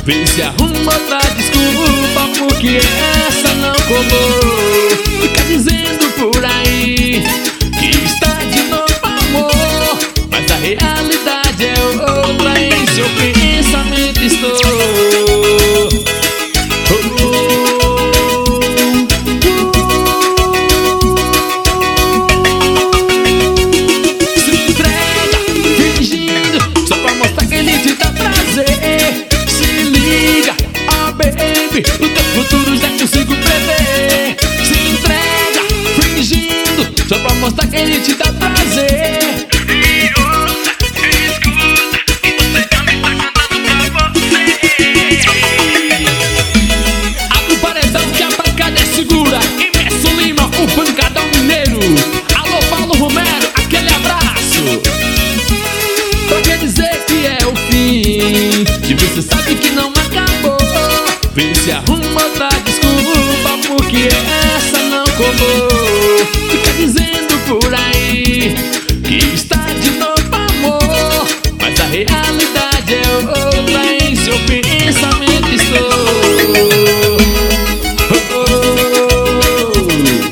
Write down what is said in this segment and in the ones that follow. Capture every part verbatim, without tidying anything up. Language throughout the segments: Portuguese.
Vê se arruma outra desculpa, porque essa não colou. Fica dizendo por aí que está de novo amor, mas a realidade é outra. Em seu pensamento estou. O teu futuro já consigo prever. Se entrega, fingindo, só pra mostrar que ele te dá prazer. Me ouça, me escuta, e você ama e tá cantando pra você. Abre o paredão que a pancada é segura. Emerson Lima, o pancadão mineiro. Alô, Paulo Romero, aquele abraço. Pra quer dizer que é o fim, que você sabe que não acabou. Vê se arruma outra desculpa, porque essa não colou. Fica dizendo por aí que está de novo amor, mas a realidade é outra. Em seu pensamento estou. Oh, oh, oh.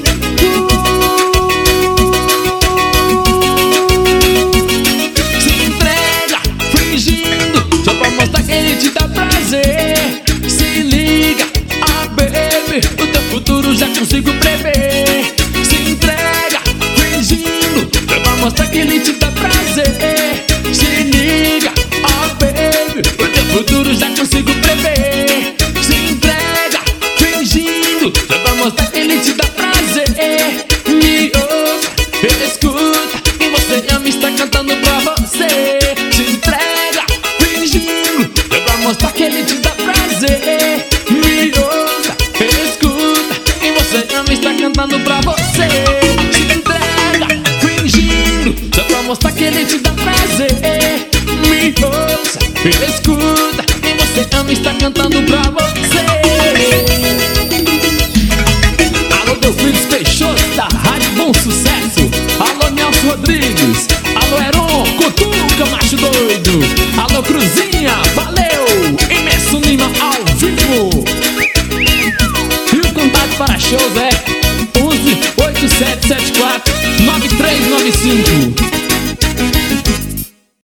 Se entrega, fingindo, só pra mostrar que ele te dá prazer. O teu futuro já consigo prever. Se entrega, fingindo, só pra mostrar que ele te dá prazer. Se liga, oh baby, o teu futuro já consigo prever. Se entrega, fingindo, só pra mostrar que ele te dá prazer. Me ouça, escuta, quem você ama está cantando pra você. Se entrega, fingindo, só pra mostrar que ele te dá prazer. Me ouça, escuta, quem você ama está cantando pra você. Se entrega, fingindo, só pra mostrar que ele te dá prazer. Me ouça, escuta, quem você ama está cantando pra você. Alô, Delfins Peixoto da Rádio Bom Sucesso. Alô, Nelson Rodrigues. Alô, Heron, Cutuca, macho doido. Alô, Cruzinha, valeu. Emerson Lima ao vivo. Para shows é onze oito sete sete quatro nove três nove cinco.